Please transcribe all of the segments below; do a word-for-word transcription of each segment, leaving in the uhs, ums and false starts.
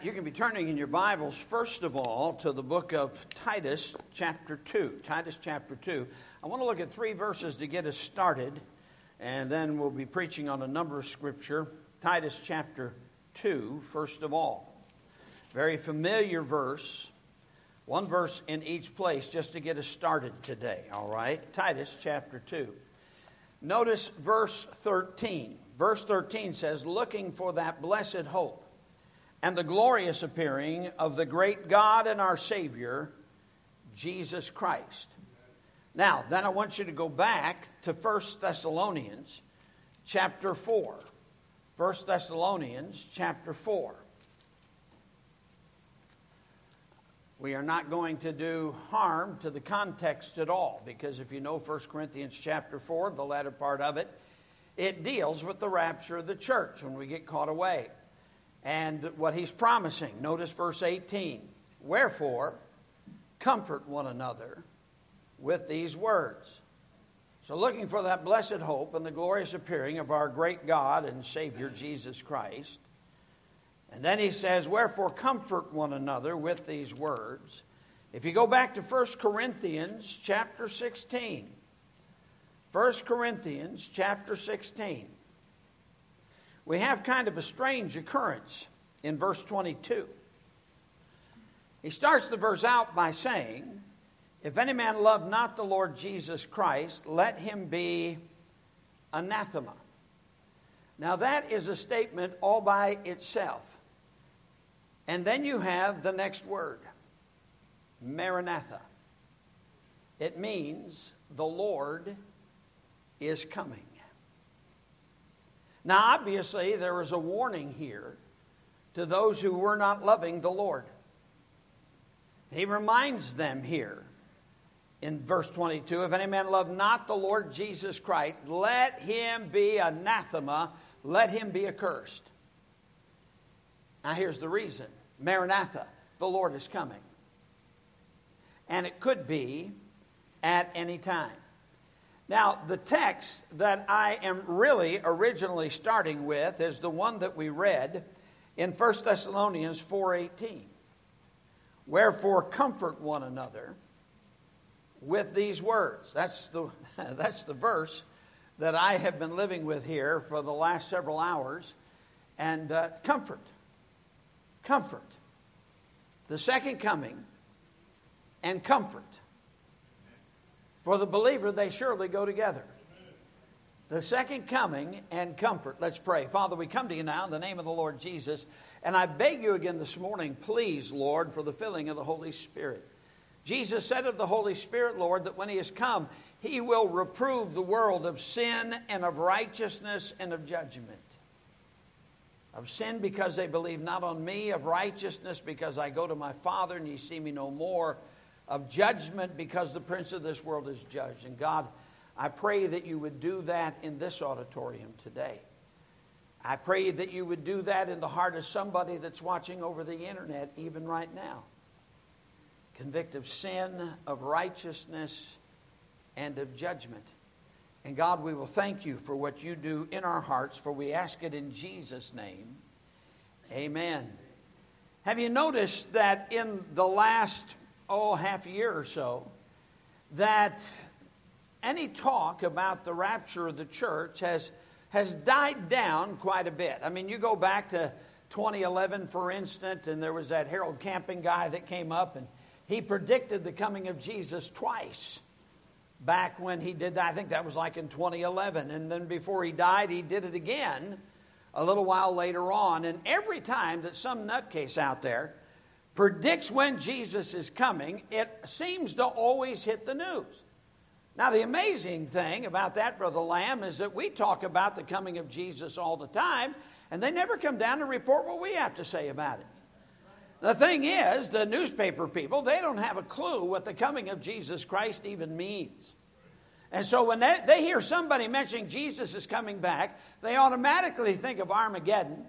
You can be turning in your Bibles, first of all, to the book of Titus, chapter two. Titus, chapter two. I want to look at three verses to get us started, and then we'll be preaching on a number of scripture. Titus, chapter two, first of all. Very familiar verse. One verse in each place just to get us started today, all right? Titus, chapter two. Notice verse thirteen. Verse thirteen says, looking for that blessed hope and the glorious appearing of the great God and our Savior, Jesus Christ. Now, then I want you to go back to First Thessalonians chapter four. First Thessalonians chapter four. We are not going to do harm to the context at all, because if you know First Corinthians chapter four, the latter part of it, it deals with the rapture of the church when we get caught away. And what he's promising, notice verse eighteen. Wherefore, comfort one another with these words. So looking for that blessed hope and the glorious appearing of our great God and Savior, Jesus Christ. And then he says, wherefore, comfort one another with these words. If you go back to First Corinthians chapter sixteen. First Corinthians chapter sixteen. We have kind of a strange occurrence in verse twenty-two. He starts the verse out by saying, if any man love not the Lord Jesus Christ, let him be anathema. Now that is a statement all by itself. And then you have the next word, Maranatha. It means the Lord is coming. Now, obviously, there is a warning here to those who were not loving the Lord. He reminds them here in verse twenty-two, if any man love not the Lord Jesus Christ, let him be anathema, let him be accursed. Now, here's the reason. Maranatha, the Lord is coming. And it could be at any time. Now, the text that I am really originally starting with is the one that we read in First Thessalonians four eighteen. Wherefore, comfort one another with these words. That's the, that's the verse that I have been living with here for the last several hours. And uh, comfort. Comfort. The second coming and comfort. For the believer, they surely go together. The second coming and comfort. Let's pray. Father, we come to you now in the name of the Lord Jesus. And I beg you again this morning, please, Lord, for the filling of the Holy Spirit. Jesus said of the Holy Spirit, Lord, that when he has come, he will reprove the world of sin and of righteousness and of judgment. Of sin because they believe not on me. Of righteousness because I go to my Father and ye see me no more. Of judgment because the prince of this world is judged. And God, I pray that you would do that in this auditorium today. I pray that you would do that in the heart of somebody that's watching over the internet even right now. Convict of sin, of righteousness, and of judgment. And God, we will thank you for what you do in our hearts, for we ask it in Jesus' name. Amen. Have you noticed that in the last oh, half a year or so, that any talk about the rapture of the church has, has died down quite a bit. I mean, you go back to twenty eleven, for instance, and there was that Harold Camping guy that came up, and he predicted the coming of Jesus twice back when he did that. I think that was like in twenty eleven. And then before he died, he did it again a little while later on. And every time that some nutcase out there predicts when Jesus is coming, it seems to always hit the news. Now, the amazing thing about that, Brother Lamb, is that we talk about the coming of Jesus all the time, and they never come down to report what we have to say about it. The thing is, the newspaper people, they don't have a clue what the coming of Jesus Christ even means. And so when they, they hear somebody mentioning Jesus is coming back, they automatically think of Armageddon.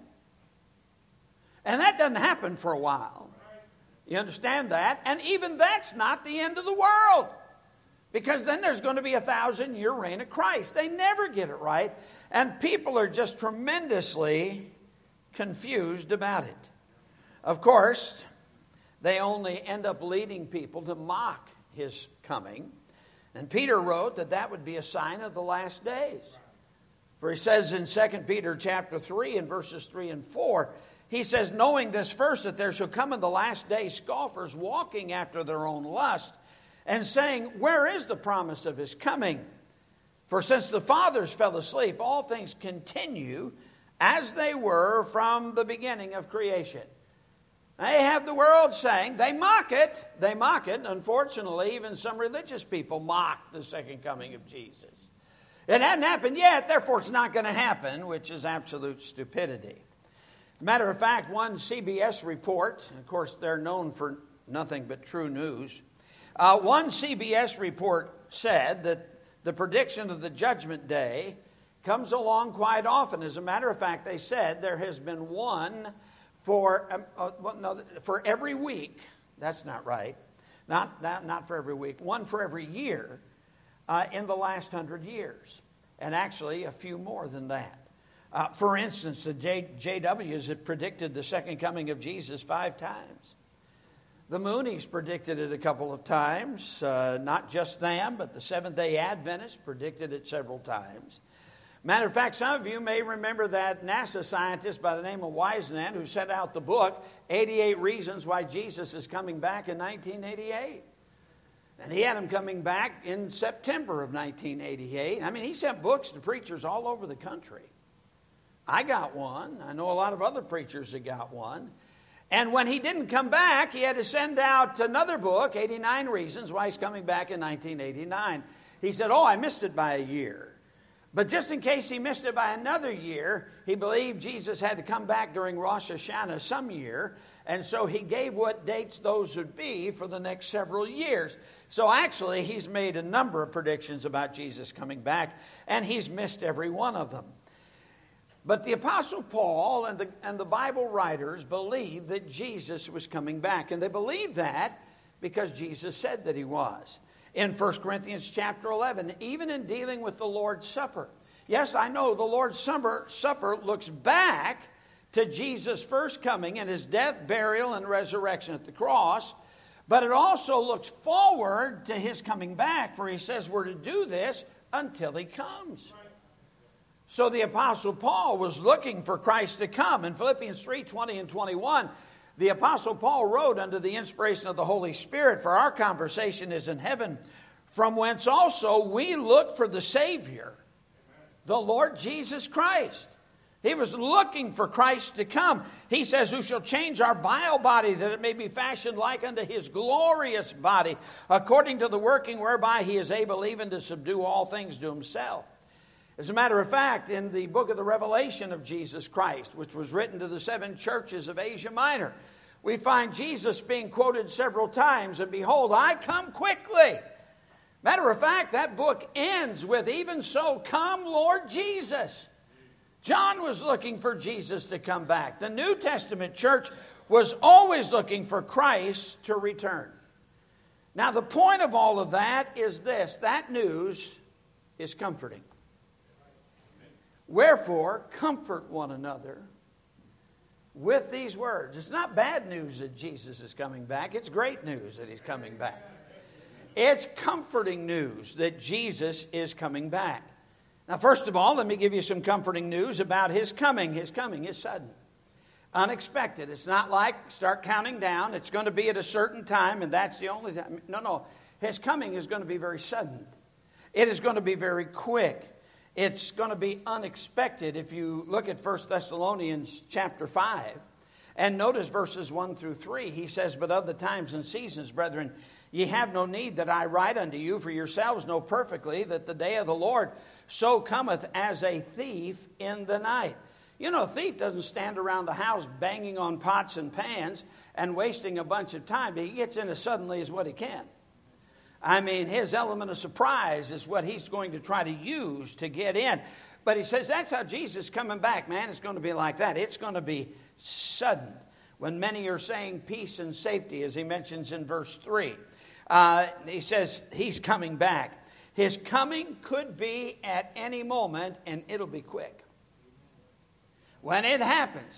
And that doesn't happen for a while. You understand that? And even that's not the end of the world. Because then there's going to be a thousand year reign of Christ. They never get it right. And people are just tremendously confused about it. Of course, they only end up leading people to mock his coming. And Peter wrote that that would be a sign of the last days. For he says in Second Peter chapter three and verses three and four, he says, knowing this first, that there shall come in the last days scoffers walking after their own lust, and saying, where is the promise of his coming? For since the fathers fell asleep, all things continue as they were from the beginning of creation. They have the world saying, they mock it, they mock it. And unfortunately, even some religious people mock the second coming of Jesus. It hadn't happened yet, therefore it's not going to happen, which is absolute stupidity. Matter of fact, one C B S report, of course they're known for nothing but true news. Uh, one C B S report said that the prediction of the judgment day comes along quite often. As a matter of fact, they said there has been one for um, uh, well, no, for every week. That's not right. Not, not, not for every week. One for every year uh, in the last hundred years. And actually a few more than that. Uh, for instance, the J, JWs have predicted the second coming of Jesus five times. The Moonies predicted it a couple of times. Uh, not just them, but the Seventh-day Adventists predicted it several times. Matter of fact, some of you may remember that NASA scientist by the name of Wiseman who sent out the book, eighty-eight Reasons Why Jesus is Coming Back in nineteen eighty-eight. And he had him coming back in September of nineteen eighty-eight. I mean, he sent books to preachers all over the country. I got one. I know a lot of other preachers that got one. And when he didn't come back, he had to send out another book, eighty-nine Reasons Why He's Coming Back in nineteen eighty-nine. He said, oh, I missed it by a year. But just in case he missed it by another year, he believed Jesus had to come back during Rosh Hashanah some year. And so he gave what dates those would be for the next several years. So actually, he's made a number of predictions about Jesus coming back, and he's missed every one of them. But the Apostle Paul and the, and the Bible writers believed that Jesus was coming back. And they believed that because Jesus said that he was. In First Corinthians chapter eleven, even in dealing with the Lord's Supper. Yes, I know the Lord's Supper, Supper looks back to Jesus' first coming and his death, burial, and resurrection at the cross. But it also looks forward to his coming back. For he says we're to do this until he comes. So the Apostle Paul was looking for Christ to come. In Philippians three, twenty and twenty-one, the Apostle Paul wrote under the inspiration of the Holy Spirit, for our conversation is in heaven, from whence also we look for the Savior, the Lord Jesus Christ. He was looking for Christ to come. He says, who shall change our vile body, that it may be fashioned like unto his glorious body, according to the working whereby he is able even to subdue all things to himself. As a matter of fact, in the book of the Revelation of Jesus Christ, which was written to the seven churches of Asia Minor, we find Jesus being quoted several times, and behold, I come quickly. Matter of fact, that book ends with, even so, come Lord Jesus. John was looking for Jesus to come back. The New Testament church was always looking for Christ to return. Now, the point of all of that is this. That news is comforting. Wherefore, comfort one another with these words. It's not bad news that Jesus is coming back. It's great news that he's coming back. It's comforting news that Jesus is coming back. Now, first of all, let me give you some comforting news about his coming. His coming is sudden, unexpected. It's not like start counting down. It's going to be at a certain time, and that's the only time. No, no. His coming is going to be very sudden. It is going to be very quick. It's going to be unexpected. If you look at First Thessalonians chapter five and notice verses one through three, he says, but of the times and seasons, brethren, ye have no need that I write unto you, for yourselves know perfectly that the day of the Lord so cometh as a thief in the night. You know, a thief doesn't stand around the house banging on pots and pans and wasting a bunch of time. He gets in as suddenly as what he can. I mean, his element of surprise is what he's going to try to use to get in. But he says that's how Jesus is coming back, man. It's going to be like that. It's going to be sudden. When many are saying peace and safety, as he mentions in verse three, uh, he says he's coming back. His coming could be at any moment, and it'll be quick. When it happens,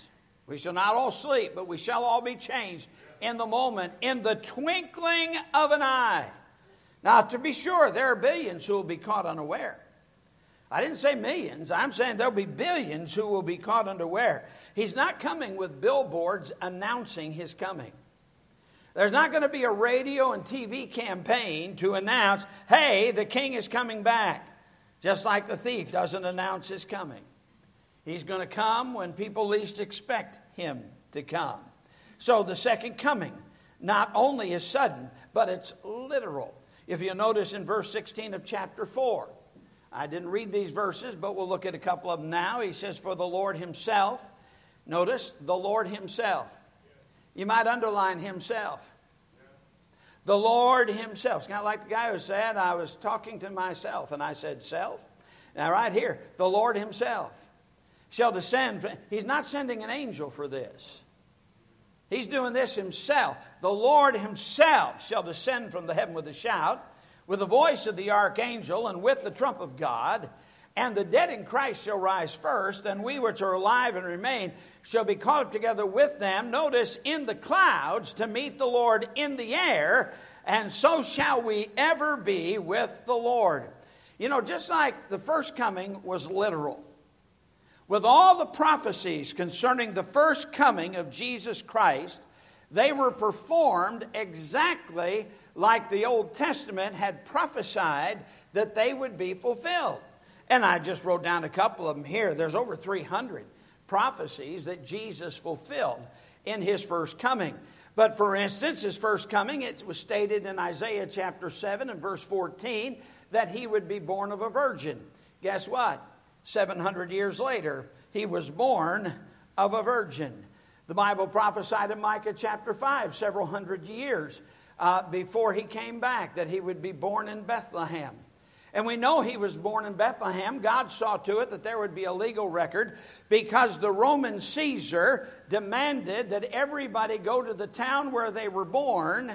We shall not all sleep, but we shall all be changed in the moment, in the twinkling of an eye. Now, to be sure, there are billions who will be caught unaware. I didn't say millions. I'm saying there'll be billions who will be caught unaware. He's not coming with billboards announcing his coming. There's not going to be a radio and T V campaign to announce, hey, the king is coming back. Just like the thief doesn't announce his coming. He's going to come when people least expect him to come. So the second coming not only is sudden, but it's literal. If you notice in verse sixteen of chapter four, I didn't read these verses, but we'll look at a couple of them now. He says, for the Lord himself, notice, the Lord himself. You might underline himself. The Lord himself. It's kind of like the guy who said, I was talking to myself, and I said, self. Now right here, the Lord himself shall descend. He's not sending an angel for this. He's doing this himself. The Lord himself shall descend from the heaven with a shout, with the voice of the archangel, and with the trump of God. And the dead in Christ shall rise first, and we which are alive and remain shall be caught up together with them, notice, in the clouds to meet the Lord in the air, and so shall we ever be with the Lord. You know, just like the first coming was literal, with all the prophecies concerning the first coming of Jesus Christ, they were performed exactly like the Old Testament had prophesied that they would be fulfilled. And I just wrote down a couple of them here. There's over three hundred prophecies that Jesus fulfilled in his first coming. But for instance, his first coming, it was stated in Isaiah chapter seven and verse fourteen that he would be born of a virgin. Guess what? seven hundred years later, he was born of a virgin. The Bible prophesied in Micah chapter five, several hundred years uh, before he came back, that he would be born in Bethlehem. And we know he was born in Bethlehem. God saw to it that there would be a legal record because the Roman Caesar demanded that everybody go to the town where they were born,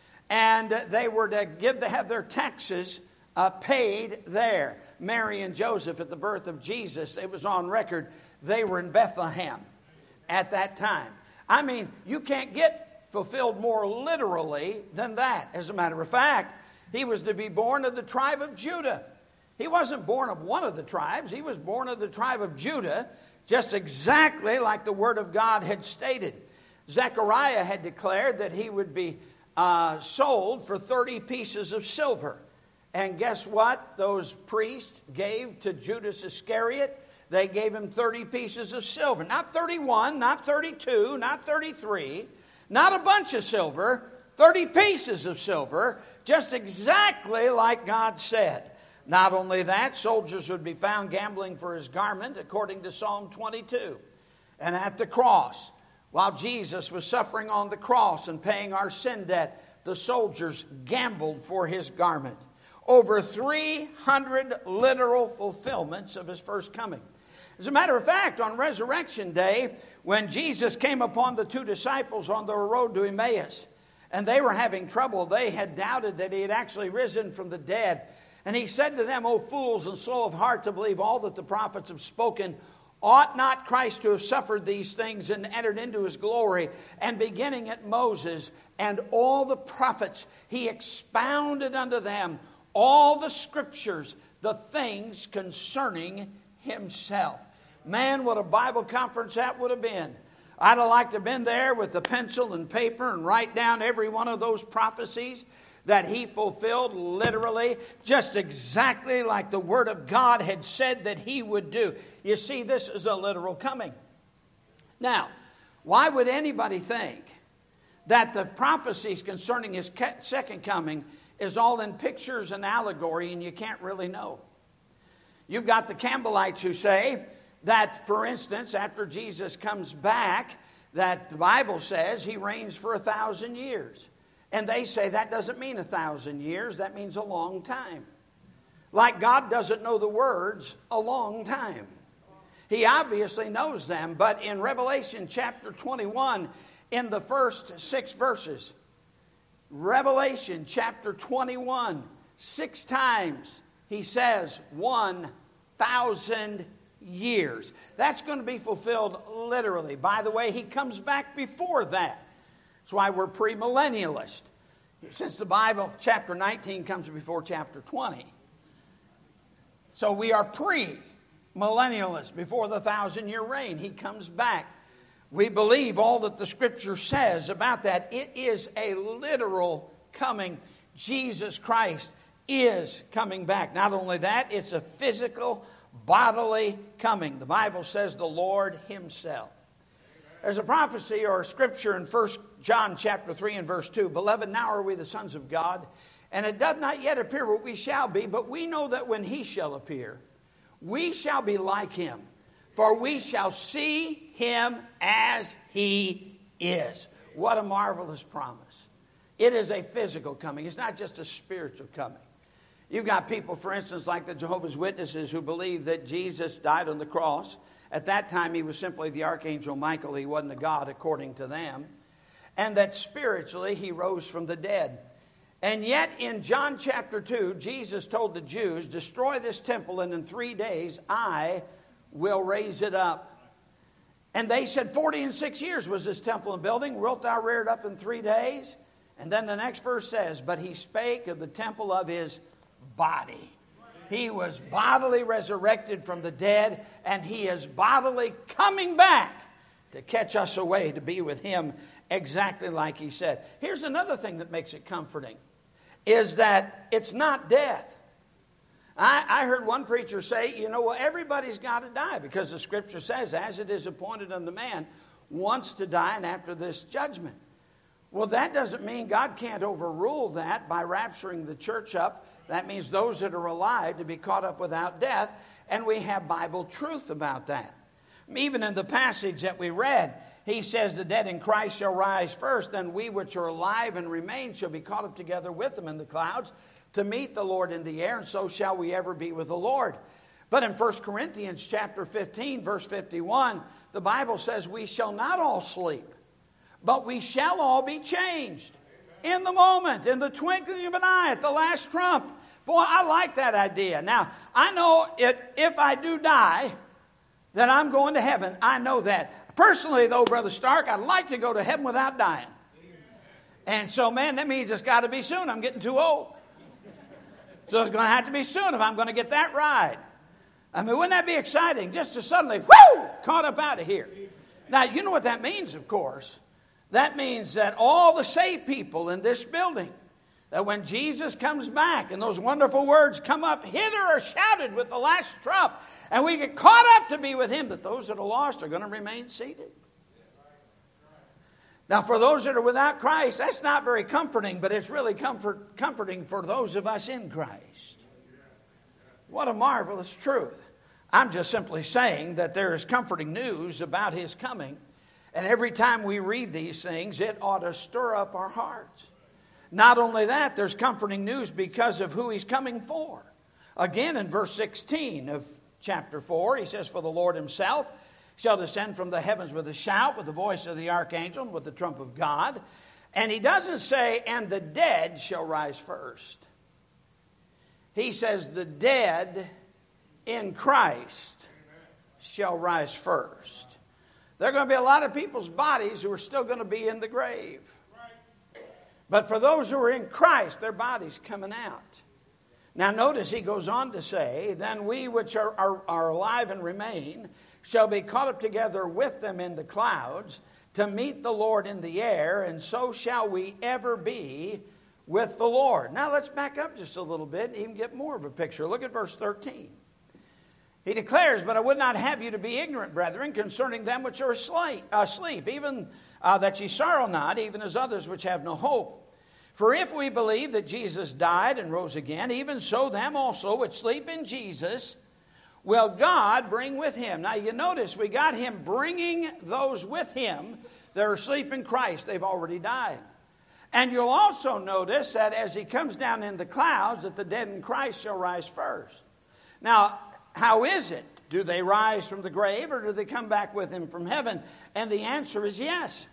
and they were to give to have their taxes uh, paid there. Mary and Joseph at the birth of Jesus, it was on record, they were in Bethlehem at that time. I mean, you can't get fulfilled more literally than that. As a matter of fact, he was to be born of the tribe of Judah. He wasn't born of one of the tribes. He was born of the tribe of Judah, just exactly like the Word of God had stated. Zechariah had declared that he would be uh, sold for thirty pieces of silver. And guess what? Those priests gave to Judas Iscariot. They gave him thirty pieces of silver. Not thirty-one, not thirty-two, not thirty-three, not a bunch of silver. thirty pieces of silver, just exactly like God said. Not only that, soldiers would be found gambling for his garment, according to Psalm twenty-two. And at the cross, while Jesus was suffering on the cross and paying our sin debt, the soldiers gambled for his garment. Over three hundred literal fulfillments of his first coming. As a matter of fact, on Resurrection Day, when Jesus came upon the two disciples on the road to Emmaus, and they were having trouble, they had doubted that he had actually risen from the dead. And he said to them, O fools and slow of heart to believe all that the prophets have spoken, ought not Christ to have suffered these things and entered into his glory? And beginning at Moses and all the prophets, he expounded unto them all the scriptures, the things concerning himself. Man, what a Bible conference that would have been. I'd have liked to have been there with the pencil and paper and write down every one of those prophecies that he fulfilled literally, just exactly like the Word of God had said that he would do. You see, this is a literal coming. Now, why would anybody think that the prophecies concerning his second coming is all in pictures and allegory and you can't really know? You've got the Campbellites who say that, for instance, after Jesus comes back, that the Bible says he reigns for a thousand years. And they say that doesn't mean a thousand years, that means a long time. Like God doesn't know the words, a long time. He obviously knows them, but in Revelation chapter twenty-one, in the first six verses, Revelation chapter twenty-one, six times he says one thousand years. That's going to be fulfilled literally. By the way, he comes back before that. That's why we're premillennialist. Since the Bible, chapter nineteen comes before chapter twenty. So we are pre-millennialists, before the thousand-year reign. He comes back. We believe all that the Scripture says about that. It is a literal coming. Jesus Christ is coming back. Not only that, it's a physical, bodily coming. The Bible says the Lord himself. There's a prophecy or a scripture in First John chapter three and verse two. Beloved, now are we the sons of God, and it doth not yet appear what we shall be, but we know that when he shall appear, we shall be like him, for we shall see him as he is. What a marvelous promise. It is a physical coming. It's not just a spiritual coming. You've got people, for instance, like the Jehovah's Witnesses, who believe that Jesus died on the cross. At that time, he was simply the archangel Michael. He wasn't a god according to them. And that spiritually, he rose from the dead. And yet, in John chapter two, Jesus told the Jews, destroy this temple, and in three days, I will raise it up. And they said, forty and six years was this temple and building. Wilt thou rear it up in three days? And then the next verse says, but he spake of the temple of his body. He was bodily resurrected from the dead, and he is bodily coming back to catch us away to be with him exactly like he said. Here's another thing that makes it comforting, is that it's not death. I, I heard one preacher say, you know, well, everybody's got to die, because the Scripture says, as it is appointed unto man once to die, and after this judgment. Well, that doesn't mean God can't overrule that by rapturing the church up. That means those that are alive to be caught up without death, and we have Bible truth about that. Even in the passage that we read, he says, the dead in Christ shall rise first, and we which are alive and remain shall be caught up together with them in the clouds to meet the Lord in the air, and so shall we ever be with the Lord. But in First Corinthians chapter fifteen, verse fifty-one, the Bible says, we shall not all sleep, but we shall all be changed. In the moment, in the twinkling of an eye, at the last trump. Boy, I like that idea. Now, I know it, if I do die, that I'm going to heaven. I know that. Personally, though, Brother Stark, I'd like to go to heaven without dying. And so, man, that means it's got to be soon. I'm getting too old. So it's going to have to be soon if I'm going to get that ride. I mean, wouldn't that be exciting? Just to suddenly, whoo, caught up out of here. Now, you know what that means, of course. That means that all the saved people in this building, that when Jesus comes back and those wonderful words come up, hither are shouted with the last trump, and we get caught up to be with him, that those that are lost are going to remain seated. Now, for those that are without Christ, that's not very comforting, but it's really comfort, comforting for those of us in Christ. What a marvelous truth. I'm just simply saying that there is comforting news about his coming. And every time we read these things, it ought to stir up our hearts. Not only that, there's comforting news because of who he's coming for. Again, in verse sixteen of chapter four, he says, for the Lord himself shall descend from the heavens with a shout, with the voice of the archangel, and with the trump of God. And he doesn't say, and the dead shall rise first. He says, the dead in Christ shall rise first. There are going to be a lot of people's bodies who are still going to be in the grave. But for those who are in Christ, their body's coming out. Now notice he goes on to say, then we which are, are, are alive and remain shall be caught up together with them in the clouds to meet the Lord in the air, and so shall we ever be with the Lord. Now let's back up just a little bit and even get more of a picture. Look at verse thirteen. He declares, but I would not have you to be ignorant, brethren, concerning them which are asleep, even uh, that ye sorrow not, even as others which have no hope. For if we believe that Jesus died and rose again, even so them also which sleep in Jesus will God bring with him. Now you notice we got him bringing those with him that are asleep in Christ. They've already died. And you'll also notice that as he comes down in the clouds, that the dead in Christ shall rise first. Now, how is it? Do they rise from the grave, or do they come back with him from heaven? And the answer is yes.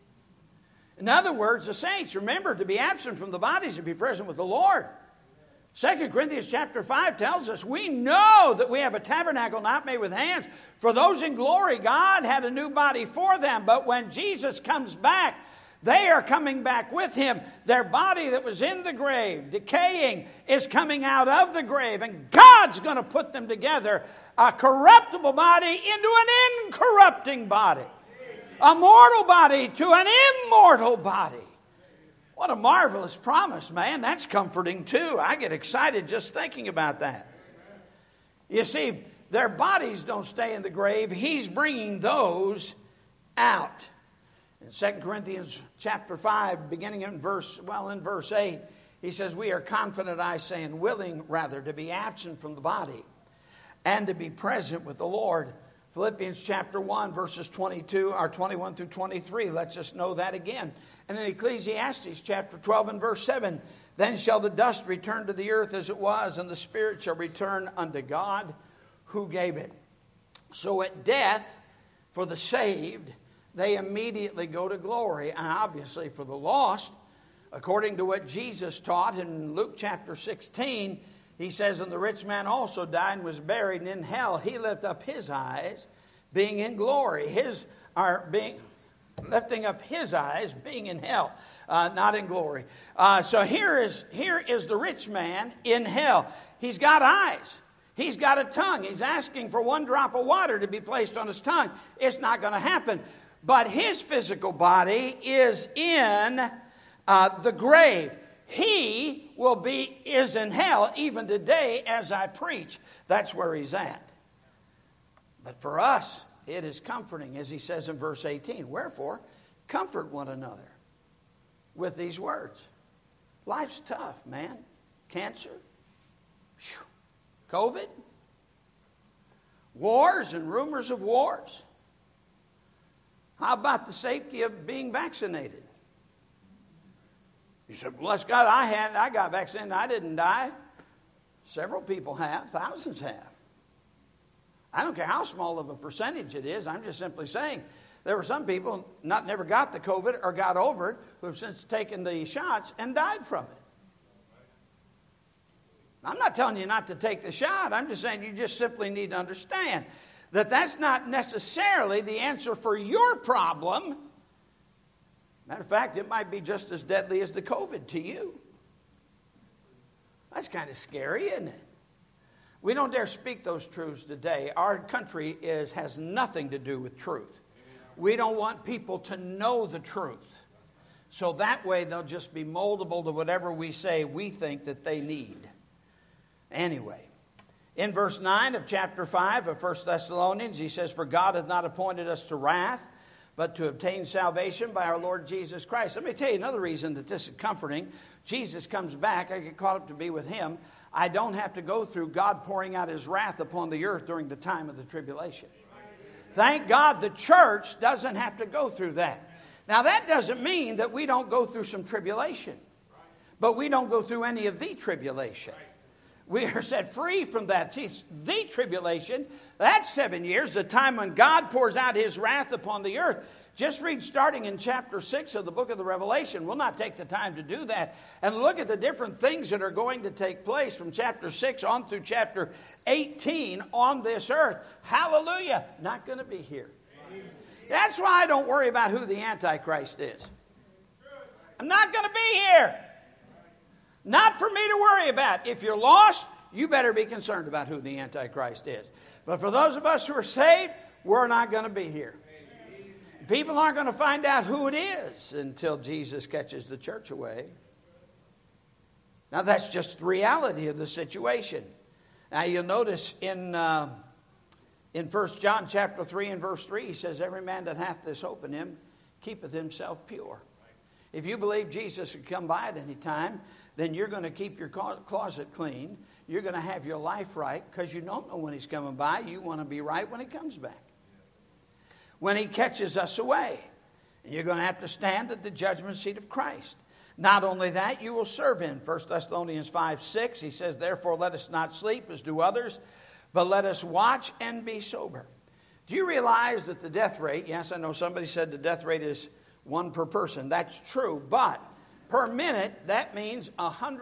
In other words, the saints, remember, to be absent from the bodies, to be present with the Lord. Second Corinthians chapter five tells us we know that we have a tabernacle not made with hands. For those in glory, God had a new body for them. But when Jesus comes back, they are coming back with him. Their body that was in the grave, decaying, is coming out of the grave. And God's going to put them together, a corruptible body into an incorrupting body. A mortal body to an immortal body. What a marvelous promise, man. That's comforting too. I get excited just thinking about that. You see, their bodies don't stay in the grave. He's bringing those out. In Second Corinthians chapter five, beginning in verse, well, in verse eight, he says, we are confident, I say, and willing rather to be absent from the body and to be present with the Lord. Philippians chapter one, verses twenty-two, or twenty-one through twenty-three lets us know that again. And in Ecclesiastes chapter twelve and verse seven, then shall the dust return to the earth as it was, and the spirit shall return unto God who gave it. So at death, for the saved, they immediately go to glory. And obviously for the lost, according to what Jesus taught in Luke chapter sixteen, he says, and the rich man also died and was buried, and in hell he lifted up his eyes, being in glory. His are being lifting up his eyes, being in hell, uh, not in glory. Uh, so here is here is the rich man in hell. He's got eyes. He's got a tongue. He's asking for one drop of water to be placed on his tongue. It's not going to happen. But his physical body is in uh, the grave. He will be, is in hell even today as I preach. That's where he's at. But for us, it is comforting, as he says in verse eighteen. Wherefore, comfort one another with these words. Life's tough, man. Cancer, whew, COVID, wars and rumors of wars. How about the safety of being vaccinated? You said, bless God, I had, I got vaccinated, I didn't die. Several people have, thousands have. I don't care how small of a percentage it is. I'm just simply saying there were some people not never got the COVID or got over it who have since taken the shots and died from it. I'm not telling you not to take the shot. I'm just saying you just simply need to understand that that's not necessarily the answer for your problem. Matter of fact, it might be just as deadly as the COVID to you. That's kind of scary, isn't it? We don't dare speak those truths today. Our country is has nothing to do with truth. We don't want people to know the truth. So that way they'll just be moldable to whatever we say we think that they need. Anyway, in verse nine of chapter five of First Thessalonians, he says, for God hath not appointed us to wrath, but to obtain salvation by our Lord Jesus Christ. Let me tell you another reason that this is comforting. Jesus comes back. I get caught up to be with him. I don't have to go through God pouring out his wrath upon the earth during the time of the tribulation. Thank God the church doesn't have to go through that. Now that doesn't mean that we don't go through some tribulation. But we don't go through any of the tribulation. We are set free from that. See, the tribulation, that's seven years, the time when God pours out his wrath upon the earth. Just read starting in chapter six of the book of the Revelation. We'll not take the time to do that. And look at the different things that are going to take place from chapter six on through chapter eighteen on this earth. Hallelujah. Not going to be here. That's why I don't worry about who the Antichrist is. I'm not going to be here. Not for me to worry about. If you're lost, you better be concerned about who the Antichrist is. But for those of us who are saved, we're not going to be here. People aren't going to find out who it is until Jesus catches the church away. Now that's just the reality of the situation. Now you'll notice in uh, in First John chapter three and verse three, he says, every man that hath this hope in him keepeth himself pure. If you believe Jesus would come by at any time, then you're going to keep your closet clean. You're going to have your life right because you don't know when he's coming by. You want to be right when he comes back. When he catches us away. And you're going to have to stand at the judgment seat of Christ. Not only that, you will serve him. First Thessalonians five six, he says, therefore let us not sleep as do others, but let us watch and be sober. Do you realize that the death rate, yes, I know somebody said the death rate is one per person. That's true, but per minute, that means one hundred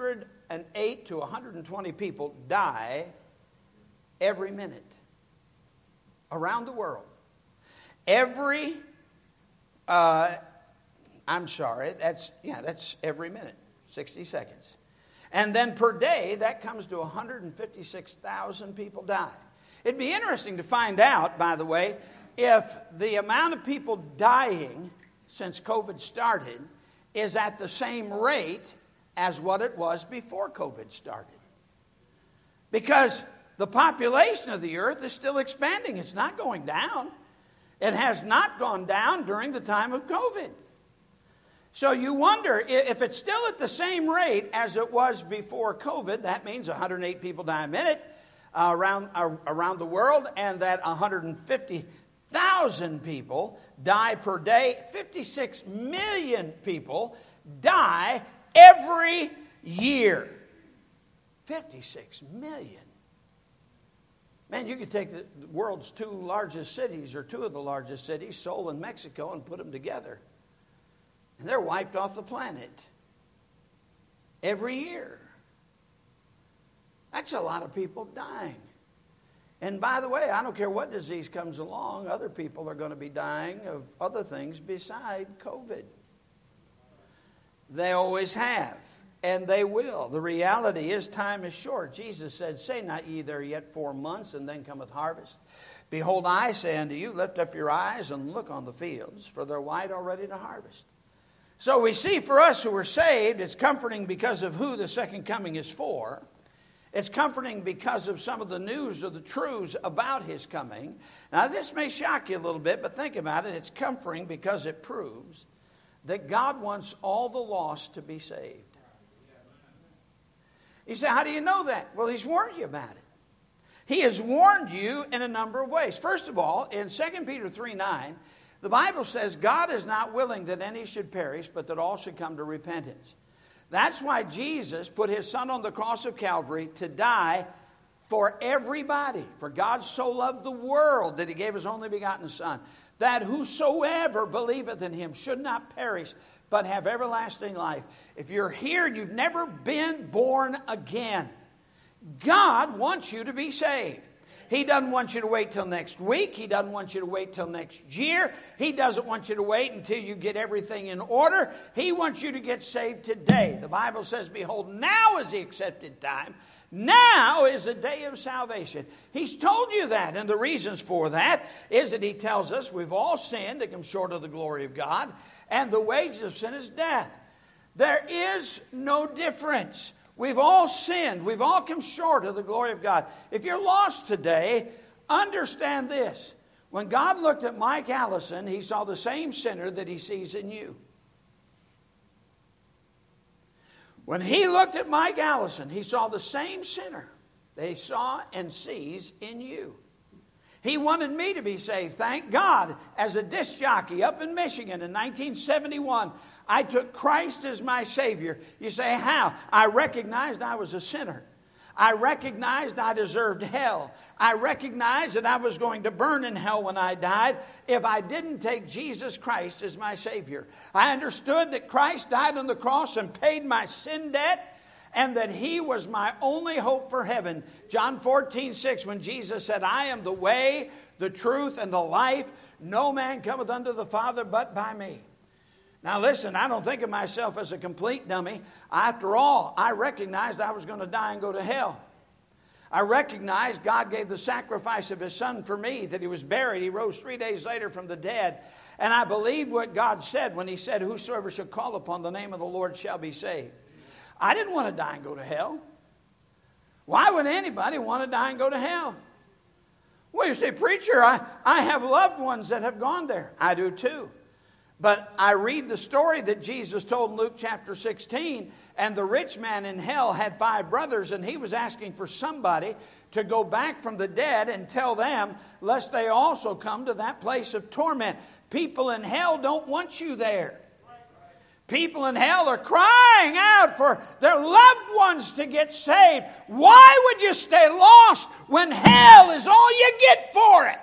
eight to one hundred twenty people die every minute around the world. Every, uh, I'm sorry, that's, yeah, that's every minute, sixty seconds. And then per day, that comes to one hundred fifty-six thousand people die. It'd be interesting to find out, by the way, if the amount of people dying since COVID started is at the same rate as what it was before COVID started. Because the population of the earth is still expanding. It's not going down. It has not gone down during the time of COVID. So you wonder, if it's still at the same rate as it was before COVID, that means one hundred eight people die a minute uh, around, uh, around the world, and that one hundred fifty thousand people die per day. fifty-six million people die every year. fifty-six million. Man, you could take the world's two largest cities, or two of the largest cities, Seoul and Mexico, and put them together. And they're wiped off the planet every year. That's a lot of people dying. And by the way, I don't care what disease comes along, other people are going to be dying of other things beside COVID. They always have, and they will. The reality is time is short. Jesus said, "Say not ye there yet four months, and then cometh harvest. Behold, I say unto you, lift up your eyes and look on the fields, for they're white already to harvest." So we see for us who are saved, it's comforting because of who the second coming is for. It's comforting because of some of the news or the truths about his coming. Now, this may shock you a little bit, but think about it. It's comforting because it proves that God wants all the lost to be saved. You say, how do you know that? Well, he's warned you about it. He has warned you in a number of ways. First of all, in Second Peter three nine, the Bible says, God is not willing that any should perish, but that all should come to repentance. That's why Jesus put his son on the cross of Calvary to die for everybody. For God so loved the world that he gave his only begotten Son, that whosoever believeth in him should not perish, but have everlasting life. If you're here and you've never been born again, God wants you to be saved. He doesn't want you to wait till next week. He doesn't want you to wait till next year. He doesn't want you to wait until you get everything in order. He wants you to get saved today. The Bible says, behold, now is the accepted time. Now is the day of salvation. He's told you that, and the reasons for that is that he tells us we've all sinned and come short of the glory of God, and the wages of sin is death. There is no difference. We've all sinned. We've all come short of the glory of God. If you're lost today, understand this. When God looked at Mike Allison, he saw the same sinner that he sees in you. When he looked at Mike Allison, he saw the same sinner that he saw and sees in you. He wanted me to be saved. Thank God. As a disc jockey up in Michigan in nineteen seventy-one, I took Christ as my Savior. You say, how? I recognized I was a sinner. I recognized I deserved hell. I recognized that I was going to burn in hell when I died if I didn't take Jesus Christ as my Savior. I understood that Christ died on the cross and paid my sin debt, and that he was my only hope for heaven. John fourteen six, when Jesus said, I am the way, the truth, and the life. No man cometh unto the Father but by me. Now listen, I don't think of myself as a complete dummy. After all, I recognized I was going to die and go to hell. I recognized God gave the sacrifice of his son for me, that he was buried. He rose three days later from the dead. And I believed what God said when he said, whosoever shall call upon the name of the Lord shall be saved. I didn't want to die and go to hell. Why would anybody want to die and go to hell? Well, you say, preacher, I, I have loved ones that have gone there. I do too. But I read the story that Jesus told in Luke chapter sixteen, and the rich man in hell had five brothers, and he was asking for somebody to go back from the dead and tell them, lest they also come to that place of torment. People in hell don't want you there. People in hell are crying out for their loved ones to get saved. Why would you stay lost when hell is all you get for it?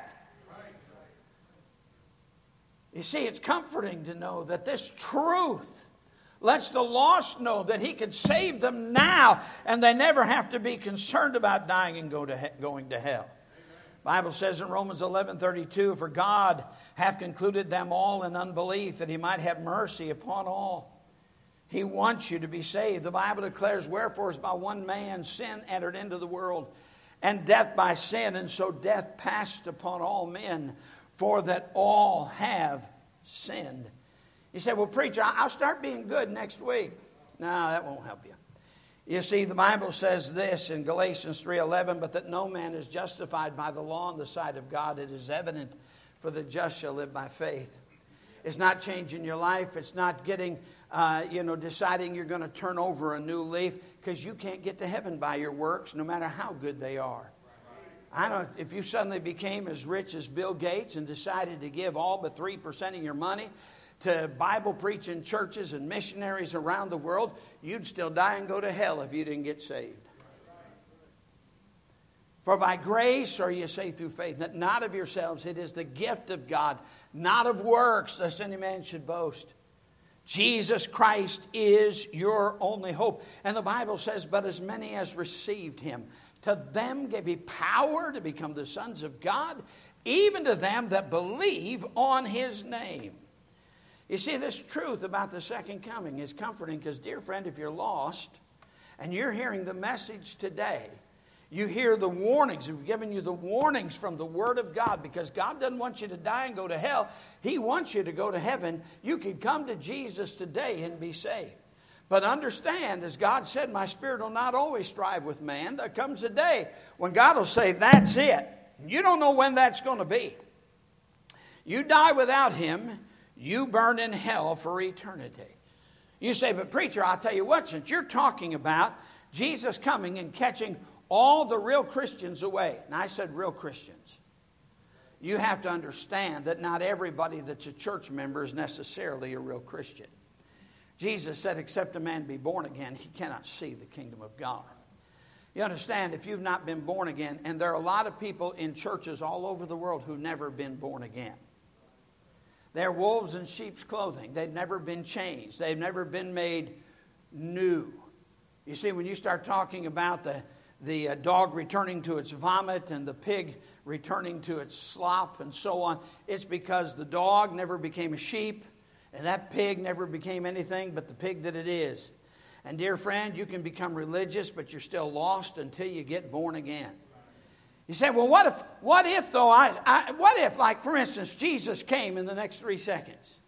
You see, it's comforting to know that this truth Lets the lost know that he could save them now, and they never have to be concerned about dying and go to he- going to hell. The Bible says in Romans eleven thirty-two, for God hath concluded them all in unbelief, that he might have mercy upon all. He wants you to be saved. The Bible declares, wherefore is by one man sin entered into the world, and death by sin, and so death passed upon all men, for that all have sinned. You say, well, preacher, I'll start being good next week. No, that won't help you. You see, the Bible says this in Galatians three eleven, but that no man is justified by the law in the sight of God. It is evident, for the just shall live by faith. It's not changing your life. It's not getting, uh, you know, deciding you're going to turn over a new leaf, because you can't get to heaven by your works, no matter how good they are. I don't. If you suddenly became as rich as Bill Gates and decided to give all but three percent of your money to Bible preaching churches and missionaries around the world, you'd still die and go to hell if you didn't get saved. For by grace are you saved through faith, that not of yourselves, it is the gift of God, not of works, lest any man should boast. Jesus Christ is your only hope. And the Bible says, but as many as received him, to them gave he power to become the sons of God, even to them that believe on his name. You see, this truth about the second coming is comforting, because, dear friend, if you're lost and you're hearing the message today, you hear the warnings. We've given you the warnings from the Word of God, because God doesn't want you to die and go to hell. He wants you to go to heaven. You can come to Jesus today and be saved. But understand, as God said, my spirit will not always strive with man. There comes a day when God will say, that's it. You don't know when that's going to be. You die without him, you burn in hell for eternity. You say, but preacher, I'll tell you what, since you're talking about Jesus coming and catching all the real Christians away, and I said real Christians, you have to understand that not everybody that's a church member is necessarily a real Christian. Jesus said, except a man be born again, he cannot see the kingdom of God. You understand, if you've not been born again, and there are a lot of people in churches all over the world who've never been born again. They're wolves in sheep's clothing. They've never been changed. They've never been made new. You see, when you start talking about the, the uh, dog returning to its vomit and the pig returning to its slop and so on, it's because the dog never became a sheep, and that pig never became anything but the pig that it is. And dear friend, you can become religious, but you're still lost until you get born again. You say, well, what if, what if though, I, I, what if, like, for instance, Jesus came in the next three seconds?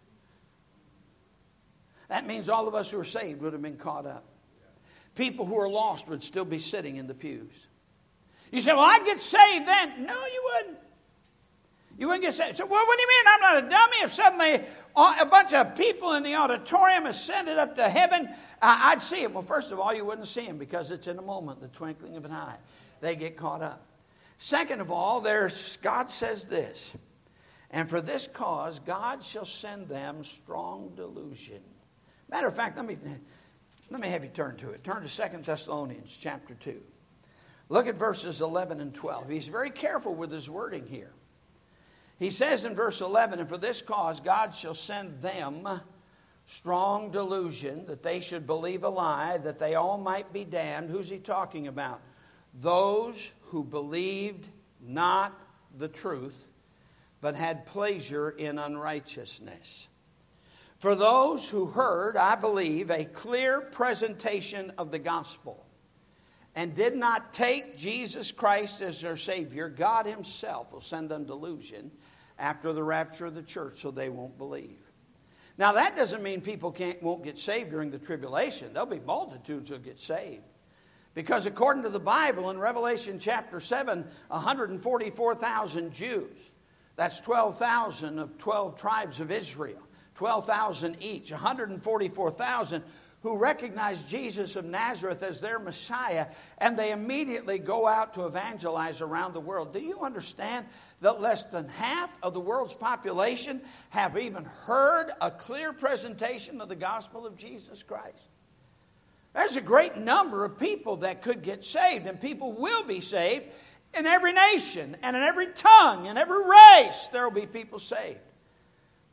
That means all of us who are saved would have been caught up. People who are lost would still be sitting in the pews. You say, well, I'd get saved then. No, you wouldn't. You wouldn't get saved. So, well, what do you mean I'm not a dummy? If suddenly a bunch of people in the auditorium ascended up to heaven, I'd see them. Well, first of all, you wouldn't see them, because it's in a moment, the twinkling of an eye. They get caught up. Second of all, there's, God says this, and for this cause God shall send them strong delusion. Matter of fact, let me, let me have you turn to it. Turn to Second Thessalonians chapter two. Look at verses eleven and twelve. He's very careful with his wording here. He says in verse eleven, and for this cause God shall send them strong delusion, that they should believe a lie, that they all might be damned. Who's he talking about? Those who believed not the truth, but had pleasure in unrighteousness. For those who heard, I believe, a clear presentation of the gospel, and did not take Jesus Christ as their Savior, God himself will send them delusion after the rapture of the church, so they won't believe. Now, that doesn't mean people can't, won't get saved during the tribulation. There'll be multitudes who'll get saved. Because according to the Bible, in Revelation chapter seven, one hundred forty-four thousand Jews, that's twelve thousand of twelve tribes of Israel, twelve thousand each, one hundred forty-four thousand who recognize Jesus of Nazareth as their Messiah, and they immediately go out to evangelize around the world. Do you understand that less than half of the world's population have even heard a clear presentation of the gospel of Jesus Christ? There's a great number of people that could get saved, and people will be saved in every nation and in every tongue and every race. There will be people saved.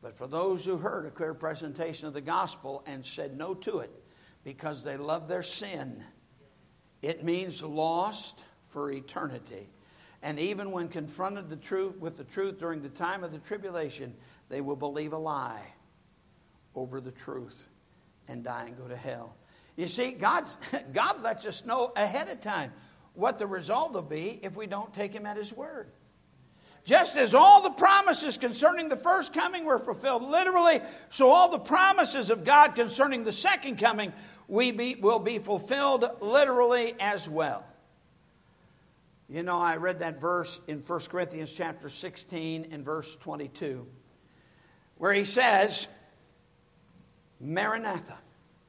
But for those who heard a clear presentation of the gospel and said no to it because they love their sin, it means lost for eternity. And even when confronted the truth with the truth during the time of the tribulation, they will believe a lie over the truth and die and go to hell. You see, God's, God lets us know ahead of time what the result will be if we don't take Him at His word. Just as all the promises concerning the first coming were fulfilled literally, so all the promises of God concerning the second coming we be, will be fulfilled literally as well. You know, I read that verse in First Corinthians chapter sixteen and verse twenty-two, where he says, Maranatha,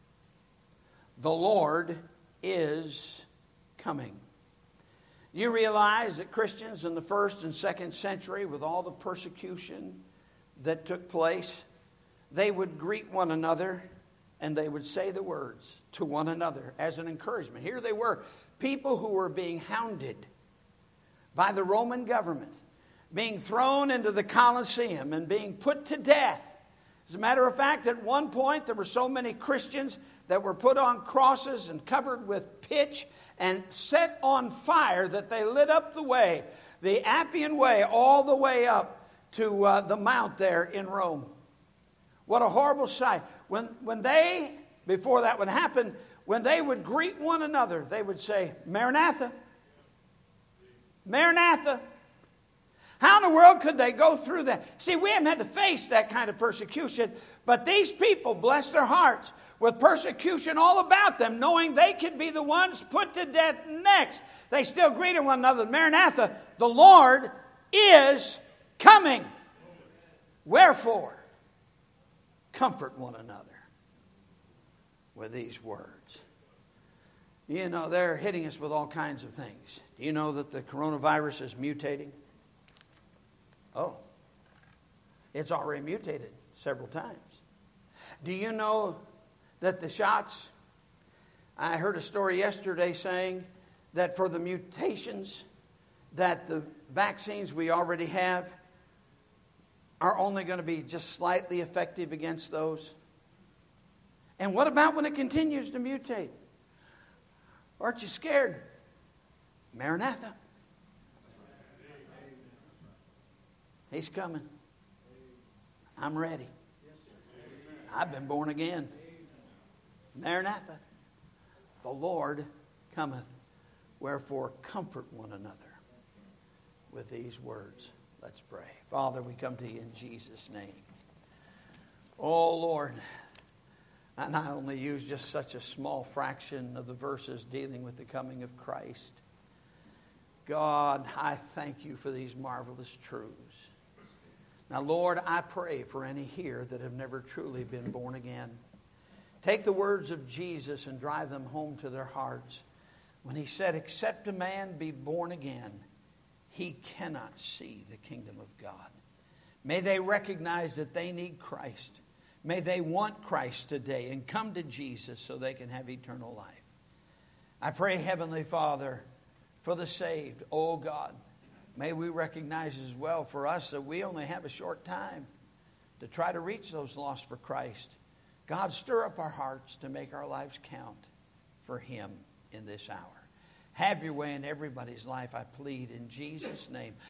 the Lord is coming. You realize that Christians in the first and second century, with all the persecution that took place, they would greet one another and they would say the words to one another as an encouragement. Here they were, people who were being hounded by the Roman government, being thrown into the Colosseum and being put to death. As a matter of fact, at one point there were so many Christians that were put on crosses and covered with pitch and set on fire that they lit up the way, the Appian Way, all the way up to uh, the mount there in Rome. What a horrible sight. When, when they, before that would happen, when they would greet one another, they would say, Maranatha, Maranatha. How in the world could they go through that? See, we haven't had to face that kind of persecution, but these people, bless their hearts, with persecution all about them, knowing they could be the ones put to death next, they still greeted one another, Maranatha, the Lord is coming. Wherefore, comfort one another with these words. You know, they're hitting us with all kinds of things. Do you know that the coronavirus is mutating? Oh, it's already mutated several times. Do you know that the shots, I heard a story yesterday saying that for the mutations, that the vaccines we already have are only going to be just slightly effective against those. And what about when it continues to mutate? Aren't you scared? Maranatha. He's coming. I'm ready. I've been born again. Maranatha. The Lord cometh. Wherefore comfort one another with these words. Let's pray. Father, we come to you in Jesus' name. Oh, Lord, I not only use just such a small fraction of the verses dealing with the coming of Christ. God, I thank you for these marvelous truths. Now, Lord, I pray for any here that have never truly been born again. Take the words of Jesus and drive them home to their hearts. When he said, except a man be born again, he cannot see the kingdom of God. May they recognize that they need Christ. May they want Christ today and come to Jesus so they can have eternal life. I pray, Heavenly Father, for the saved, oh God, may we recognize as well for us that we only have a short time to try to reach those lost for Christ. God, stir up our hearts to make our lives count for Him in this hour. Have your way in everybody's life, I plead in Jesus' name.